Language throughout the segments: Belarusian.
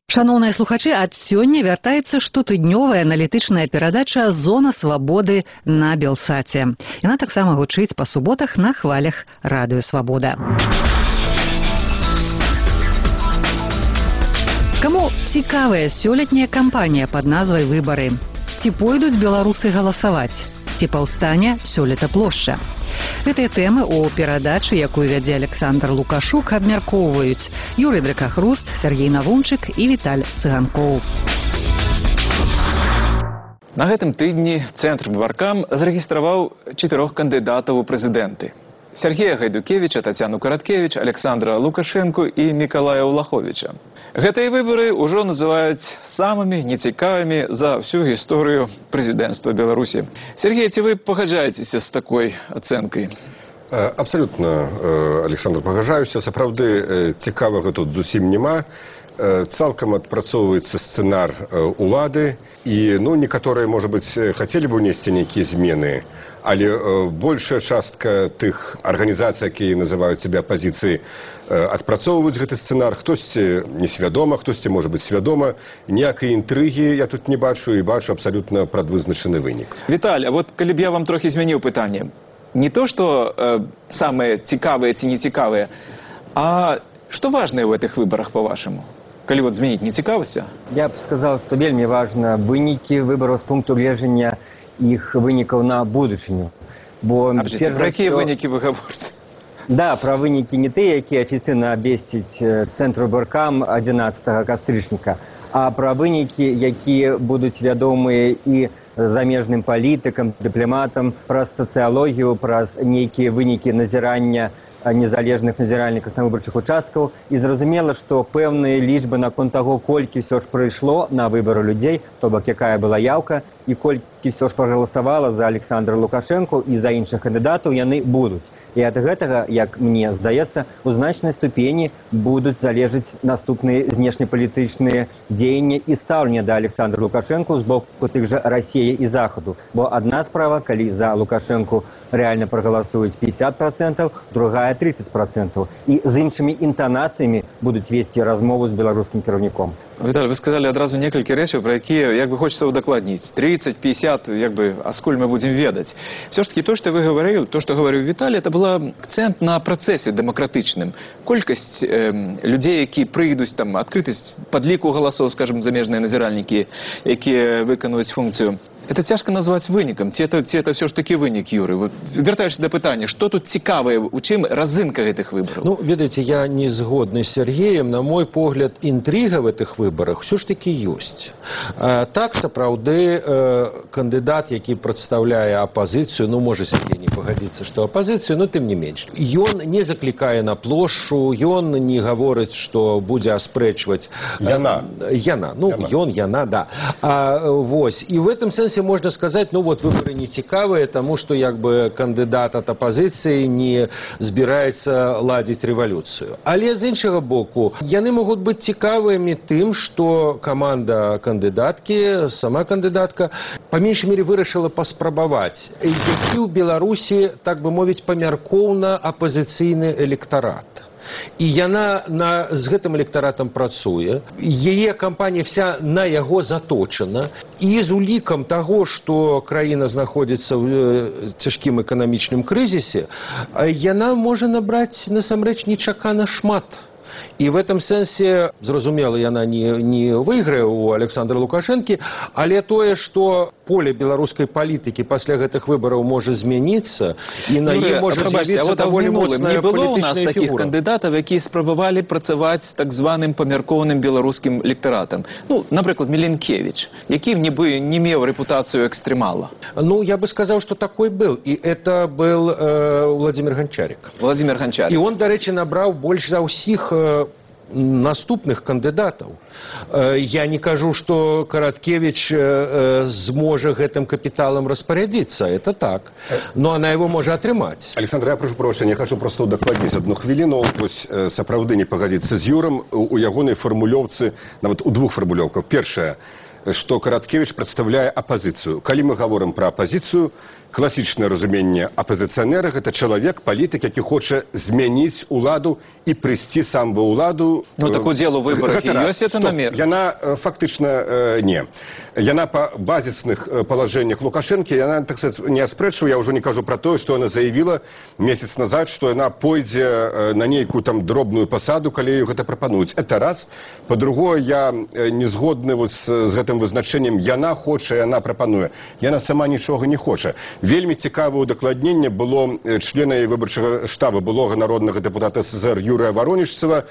Шановныя слухачы, ад сёння вяртаецца штотыднёвая аналітычная перадача «Зона свабоды» на Белсаце. Яна таксама гучыць па суботах на хвалях радыё «Свабода». Каму цікавая сёлетняя кампанія пад назвай «Выбары»? Ці пойдуць беларусы галасаваць? Ці паўстане сёлета плошча? Гэтыя тэмы ў перадачы, якую вядзе Александр Лукашук, абмяркоўваюць Юрый Дракахруст, Сергей Навунчык і Віталь Цыганкоў. На гэтым тыдні Цэнтр Выбаркам зарэгістраваў 4 кандыдатаў у прэзідэнты. Сергея Гайдукевича, Татьяну Караткевич, Александра Лукашенко і Мікалая Улаховича. Гэтыя выбары ўжо называюць самымі нецікавымі за всю гісторыю прэзідэнцтва Беларусі. Сергей, ці вы пагаджаецеся з такой ацэнкай? Абсолютно, Александр, пагаджаюся. Сапраўды цікавага тут зусім няма. Цалкам адпрацоўваецца сцэнар улады і, некаторыя, можа быць, хацелі б унесці нейкія змены, але большая частка тых арганізацый, якія называюць сябе апазіцыяй, адпрацоўваюць гэты сцэнар. Хтосьці несвядома, хтосьці, можа быць, свядома. Ніякай інтрыгі я тут не бачу і бачу абсалютна прадвызначаны вынік. Віталь, а вот калі б я вам трохі змяніў пытанне. Не то, што самыя цікавыя ці нецікавыя, а што важнае ў гэтых выбарах, па-вашаму? Калі вот змяніць нецікавасць? Я б сказал, што вельмі важна вынікі выбараў з пункту гледжання іх вынікаў на будучыню. Пра якія вынікі вы гаворыце? Да, пра вынікі не тыя, якія афіцыйна абвесціць Цэнтр Выбаркам 11 кастрычніка, а пра вынікі, якія будуць вядомыя і замежным палітыкам, дыпламатам, праз сацыялогію, праз нейкія вынікі назірання незалежных назіральнікаў на выбарчых участкаў. І зразумела, што пэўныя лічбы наконт таго, колькі ўсё ж прыйшло на выбары людзей, то бок якая была яўка, і колькі ўсё ж прагаласавала за Александра Лукашенко і за іншых кандыдатаў, яны будуць. І ад гэтага, як мне здаецца, у значнай ступені будуць залежаць наступныя знешнепалітычныя дзеянні і стаўленне да Александра Лукашенко з боку тых жа Расіі і Захаду. Бо адна справа, калі за Лукашенко реально прагаласуюць 50%, другая 30%. І з іншымі інтанацыямі будуць весці размову з беларускім кіраўніком. Віталь, вы сказали адразу некалькі рэчаў, пра якія, як бы хочется удакладніць. 30, 50, як бы, аскуль мы будзем ведаць. Все ж таки, то, што вы гаварыў, то, што гаварыў Віталь, это была акцэнт на працэсе дэмакратычным. Колькасць людзей, якія прыйдуць, там, адкрытасць падліку галасоў, скажем, замежныя назіральнікі, якія выканаюць функцыю. Это цяжка назваць вынікам. Ці это все ж таки вынік, Юрый? Вот, вяртаючыся да пытання, што тут цікавае, у чым разынка гэтых выбараў? Ведаеце, я не згодны з Сергеем. На мой погляд, інтрыга в гэтых выбарах все ж таки ёсць. Так, сапраўды, кандыдат, які прадстаўляе апазіцыю, можа Сергей не пагадзіцца, што апазіцыю, тым не менш. Ён не заклікае на плошчу, ён не гаворыць, што будзе аспрэчваць... Яна. Яна, да. Вось. І в этом сэнсе можно сказать, выборы не цікавыя, тому что кандидат от оппозиции не збираецца ладзіць рэвалюцыю. Але з іншага боку, яны могуць быць цікавымі тым, што каманда кандыдаткі, сама кандыдатка, па меншай мере вырашыла паспрабаваць, які ў Беларусі, так бы мовіць, памяркоўна апозіцыйны электарат. І яна з гэтым электаратам працуе, яе кампанія вся на яго заточана, і з улікам таго, што краіна знаходзіцца ў цяжкім эканамічным крызісе, яна можа набраць насамрэч нечакана шмат. І в этом сэнсе, зразумела, яна не выйграе у Александра Лукашэнкі, але тое, што поле беларускай палітыкі пасля гэтых выбараў можа змяніцца, і на ім можа з'явіцца даволі моцная палітычная фігура. Не было у нас такіх кандыдатаў, якія спрабавалі працаваць з так званым памяркоўным беларускім электаратам. Напрыклад, Міленкевич, які не меў рэпутацыю экстрэмала. Я бы сказал, что такой был. И это был Владимир Гончарик. И он, до речи, набрал больше за усіх наступных кандыдатаў. Я не кажу, што Караткевич зможа гэтым капіталам распарадзіцца, это так, но она его можа атрымаць. Александр, я прошу прощения, я хочу просто удакладніць одну хвіліну, сапраўды не пагадзіцца з Юром, у ягонай фармулёўцы, нават у двух фармулёўках. Першае, што Караткевич прадстаўляе апазіцыю. Калі мы гаворым пра апазіцыю, класічнае разуменне апазіцыянера — гэта чалавек, палітык, які хоча змяніць уладу і прыйсці сам ва ўладу. Ну, так удзел у выбарах і ёсць это намер? Яна фактычна не. Яна па базісных палажэннях Лукашэнкі, яна, так сказать, не аспрэчвае, я ўжо не кажу пра тое, што яна заявіла месяц назад, што яна пойдзе на нейкую там дробную пасаду, калі ёй гэта прапануюць. Это раз. Па-другое, я не згодны вот з гэтым вызначэннем «яна хоча, яна прапануе». Яна сама нічога не хоча. Вельмі цікавае удакладненне было члена выбарчага штаба, былога народнага дэпутата СССР Юрыя Воронежцева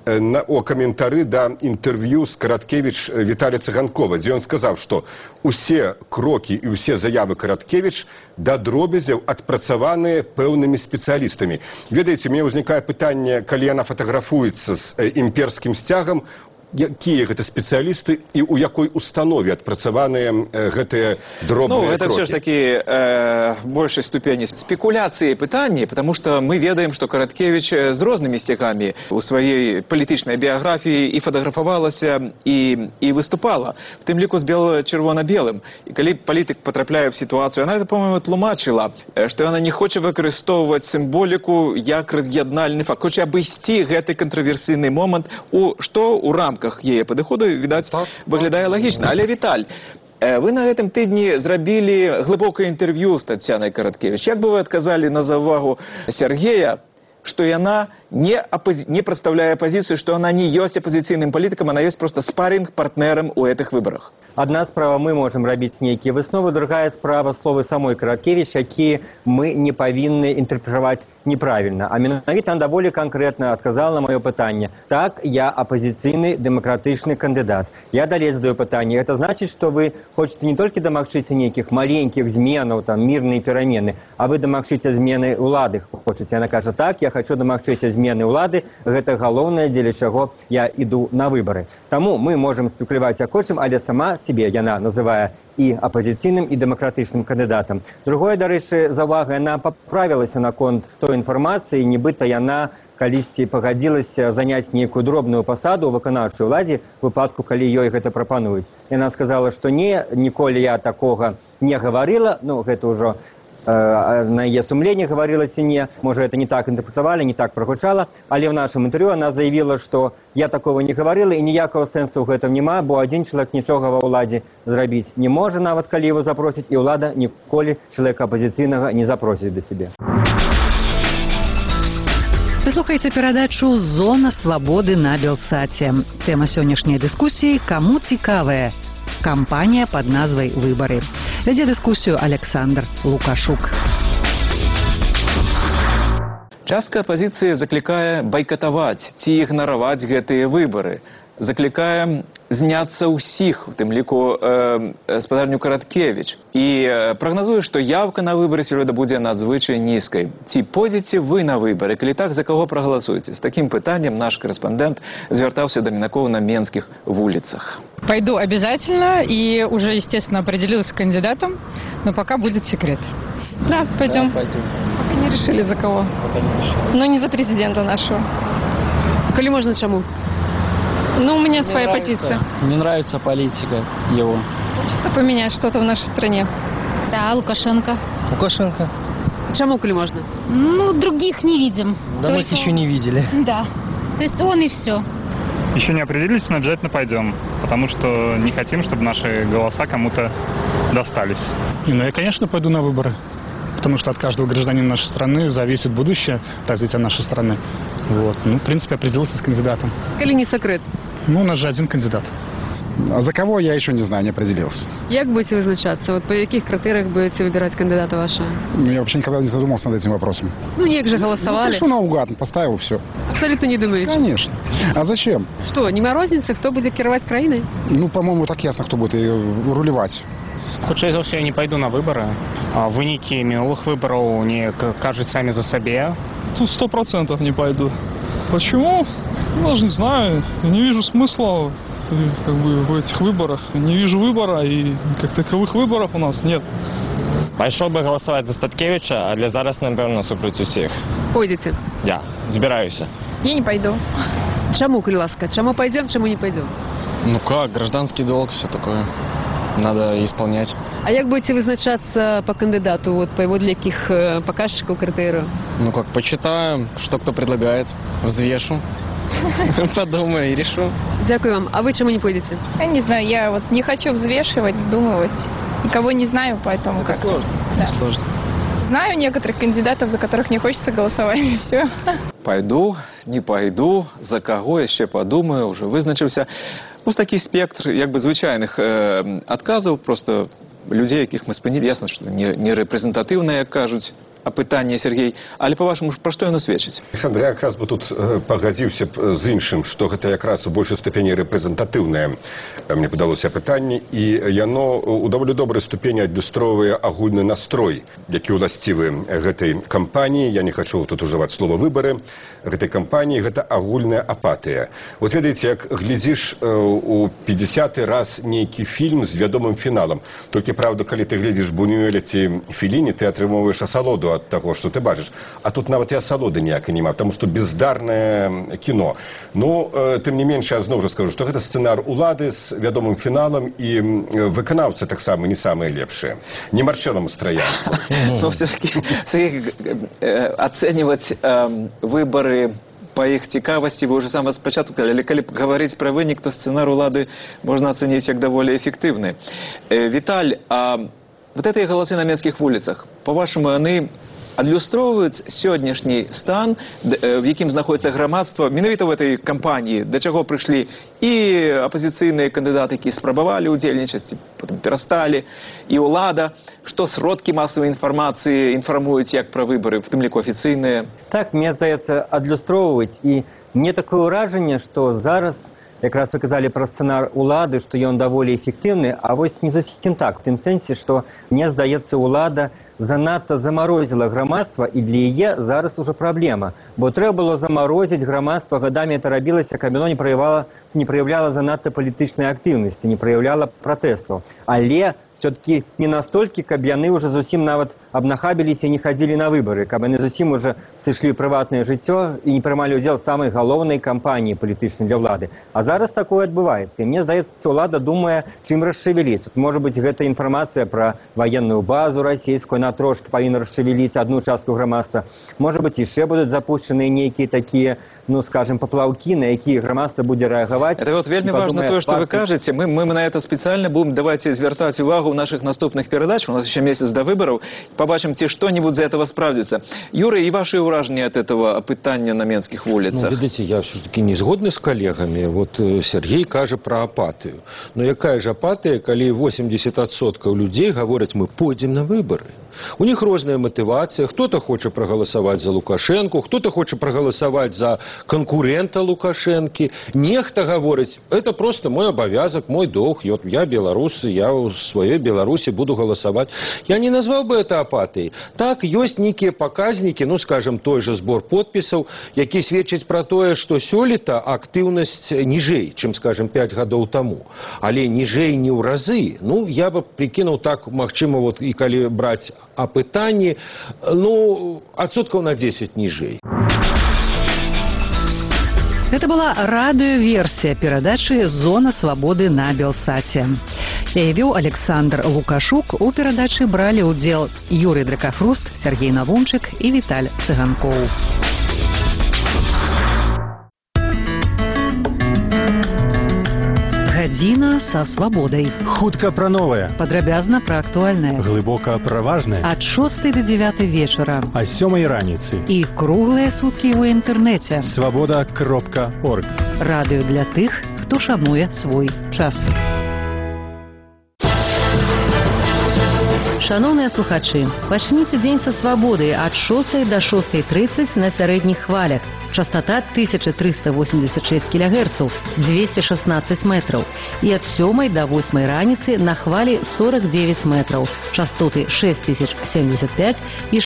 о каментары да інтэрв'ю з Караткевіч Віталія Цыганкова, дзе ён сказаў, што усе крокі і ўсе заявы Караткевіч да дробязяў адпрацаваныя пэўнымі спецыялістамі. Ведаеце, у мяне ўзнікае пытанне, калі яна фатаграфуецца з імперскім сцягам, якія гэта спецыялісты і ў якой установе адпрацаваныя гэтыя дробныя крокі? Это все ж таки большей ступени спекуляции пытанні, потому что мы ведаем, что Караткевич с разными стягами у своей политичной биографии и фотографовалася, и выступала, в тым ліку з червоно-белым. И коли политик потрапляе в ситуацию, она это, по-моему, тлумачила, что она не хоче використовувати символіку як раз'єднальний факт, хоче обійти гэты контроверсійний момент, что у рамках яе падыходу, відаць, выглядае лагічна. Але, Віталь, вы на гэтым тыдні зрабілі глыбокае інтэрв'ю з Таццянай Караткевіч. Як бы вы адказалі на заўвагу Сергея, што яна не прадстаўляе апазіцыю, што яна не ёсць апазіцыйным палітыкам, она ёсць проста спарринг-партнерам у гэтых выбарах? Одна справа, мы можем рабіць нейкія высновы, другая справа словы самой Караткевіч, якія мы не павінны інтэрпрэтаваць неправильно. А менавіта она даволі конкретно отказала на мое пытанне. Так, я оппозиционный демократичный кандидат. Я далее задаю пытанне. Это значит, что вы хотите не только домагчыся неких маленьких зменаў, там, мирные перемены, а вы домагчыся змены улады хочете. Она кажет, так, я хочу домагчыся змены улады, гэта галоўнае, дзеля чаго я иду на выборы. Тому мы можем спекуляваць як хочам, але сама себе яна называе и оппозиционным, и демократичным кандидатом. Другое, дарэчы, заўвага, яна поправілася наконт той информации, нібыта яна калісьці пагадзілася заняць нейкую дробную пасаду ў выканаўчай уладзе у выпадку, калі ёй гэта прапануюць. Яна сказала, што не, ніколі я такога не гаварыла, ну, гэта ўжо на яе сумленні гаварылася не, можа, это не так інтэрпрэтавалі, не так прагучала, але ў нашым інтэрв'ю она заявіла, што я такого не гаварыла і ніякага сэнсу ў гэтым няма, бо адзін чалавек нічога ва ўладзе зрабіць не можа, нават калі его запросіць, і ўлада ніколі чалавека апазіцыйнага не запросіць да сябе. Вы слухаеце перадачу «Зона свабоды» на Белсаце. Тэма сённяшняй дыскусіі «Каму цікавая?» Кампанія пад назвай «Выбары». Вядзе дыскусію Александр Лукашук. Частка апозіцыі заклікае байкатаваць ці ігнараваць гэтыя выбары. Заклікае зняцца ўсіх, у тым ліку спадарню Караткевіч. І прагназуе, што явка на выбары сёлета будзе надзвычай нізкай. Ці пойдзеце вы на выбары? Калі так, за каго прагаласуеце? З такім пытаннем наш корэспондэнт звяртаўся да Мінакова на менскіх вуліцах. Пойду обязательно и уже, естественно, определилась с кандидатом, но пока будет секрет. Да, пойдем. Да, пойдем. Пока не решили за кого. Пока не решили. Но не за президента нашего. Коли можно, чему? Ну, у меня своя позиция. Мне нравится политика его. Хочется поменять что-то в нашей стране. Да, Лукашенко. Лукашенко. Чему, коли можно? Ну, других не видим. Да мы их еще не видели. Да. То есть он и все. Еще не определились, но обязательно пойдем. Потому что не хотим, чтобы наши голоса кому-то достались. Ну, я, конечно, пойду на выборы. Потому что от каждого гражданина нашей страны зависит будущее развития нашей страны. Вот. Ну, в принципе, определился с кандидатом. Коли не секрет? Ну, у нас же один кандидат. А за кого, я еще не знаю, не определился. Як будете визначаться? Вот по каких критериях будете выбирать кандидата вашего? Ну, я вообще никогда не задумался над этим вопросом. Ну, як же голосовали. Ну, пришел наугад, поставил, все. Абсолютно не думаете? Конечно. А зачем? Что, нема розницы, кто будет керовать краиной? Ну, по-моему, так ясно, кто будет рулевать. Хутчэй за ўсё я не пойду на выборы. Вынікі мінулых выбораў не кажуць самі за сабе. Тут 100% не пойду. Почему? Ну, даже не знаю. Не вижу смысла в этих выборах. Не вижу выбора, и как таковых выборов у нас нет. Пайшоў бы галасаваць за Статкевича, але зараз, напэўна, супраць усіх. Пойдете? Я збіраюся. Я не пойду. Чему, коли ласка? Чему пойдем, чему не пойдем? Ну как, гражданский долг, все такое. Надо исполнять. А як будете визначатися по кандидату, вот, по его для яких показчиков, критерию? Ну как, почитаю, что кто предлагает, взвешу, подумаю и решу. Дякую вам. А вы чему не пойдете? Я не знаю, я вот не хочу взвешивать, вдумывать. Никого не знаю, поэтому как... Сложно. Да. Сложно. Знаю некоторых кандидатов, за которых не хочется голосовать, и все. Пойду, не пойду, за кого яшчэ подумаю, уже вызначыўся. Ось такі спектр як бы звычайных адказаў, просто людзей, якіх мы спынілі, ясна, што не рэпрэзентатыўныя, як кажуць, апытанне, Сергей. Але па-вашаму, пра што яно сведчыць? Александр, я якраз бы тут пагадзіўся б з іншым, што гэта якраз у большай ступені рэпрэзентатыўнае, мне падалося, пытанне, і яно у даволі добрай ступені адлюстроўвае агульны настрой, які ўласцівы гэтай кампаніі. Я не хачу тут ужываць слова «выбары». Гэтай кампаніі гэта агульная апатыя. Вот ведаеце, як глядзіш у 50-й раз нейкі фільм з вядомым фіналам. Толькі, правда, калі ты глядзіш Бунюэля ці Фелліні, ты атрымоўваеш асалоду ад таго, што ты бачыш. А тут нават і асалоды ніякай няма, таму што бездарнае кіно. Ну, тым не менш, я зноў жа скажу, што гэта сцэнар улады з вядомым фіналам, і выканаўцы таксама не самыя лепшыя. Не Марчэлам Строянцу. Но все-таки оценивать выборы по их цікавасці, вы уже сам спачатку казалі, калі гаварыць пра вынік, то сцэнар улады можна ацаніць як даволі эфектыўны. Віталь, а вот гэтыя галасы на менскіх вуліцах, па-вашаму, яны адлюстроўваюць сённяшні стан, в якім знаходзіцца грамадства, менавіта ў гэтай кампаніі, да чаго прыйшлі і апазіцыйныя кандыдаты, якія спрабавалі ўдзельнічаць, потым перасталі, і ўлада, што сродкі масавай інфармацыі інфармуюць як пра выбары, в тым ліку афіцыйныя? Так, мне здаецца, адлюстроўваць. І мне такое ўражанне, што зараз, якраз вы казалі пра сцэнар улады, што ён даволі эфектыўны, а вось не зусім так, в тым сэнсе, што мне здаецца, улада занадта замарозіла грамадства, і для яе зараз ужо праблема. Бо трэба было замарозіць грамадства, гадамі это рабілася, каб яно не праяўляла занадта палітычнай актыўнасці, не праяўляла пратэстаў. Але все-таки не настолькі, каб яны уже зусім нават абнахабіліся і не хадзілі на выбары, каб яны зусім уже сышлі ў прыватнае жыццё і не прымалі ўдзел самай галоўнай кампаніі палітычнай для ўлады. А зараз такое адбываецца. І мне здаецца, ўлада думае, чым расшевеліць. Тут, можа быць, гэта інфармацыя пра ваенную базу расійскую, на трошки павінна расшевеліць адну частку грамадства. Можа быць, яшчэ будуць запущеныя нейкія такія, ну, скажем, поплавки, на якія грамадства будзе рэагаваць. Это вот вельмі важно то, что вы кажете. Мы на это специально будем, давайте звертать увагу в наших наступных передач. У нас еще месяц до выборов. Побачим, ці что-нибудь за этого справдится. Юрий, и ваши уражения от этого опытания на менских улицах? Ну, видите, я все-таки не згодны с коллегами. Вот Сергей каже про апатию. Но якая же апатия, коли 80% людей говорят, мы пойдем на выборы. У них розная мотивация. Кто-то хочет проголосовать за Лукашенко, кто-то хочет проголосовать за конкурента Лукашенки. Нехто говорить, это просто мой обовязок, мой долг. Я белорус, я в своей Беларуси буду голосовать. Я не назвал бы это апатией. Так, есть некие показники, ну, скажем, той же сбор подписов, які сведчаць про то, что сёлета активность ніжэй, чем, скажем, 5 годов тому. Але ніжэй не ў разы. Ну, я бы прикинул так, магчыма, вот и калі брать апытанні, ну, адсоткаў на 10 ніжэй. Это была радыёверсія перадачы «Зона свабоды» на Белсаце. Яе вёў Александр Лукашук. У перадачы бралі ўдзел Юрый Дракафруст, Сергей Навунчык і Віталь Цыганкоў. Гадзіна са свабодай. Хутка пра новае. Падрабязна пра актуальнае. Глыбока пра важнае. Ад 6 до 9 вечара. А 7 раніцы. І круглыя суткі ў інтэрнэце. Свабода.орг. Радыё для тых, хто шануе свой час. Шановныя слухачы, пачніце дзень са свабоды ад 6 до 6:30 на сярэдніх хвалях. Частота 1386 кГц, 216 метров. И от 7 до 8 раніцы на хвалі 49 метров. Частоты 6075 и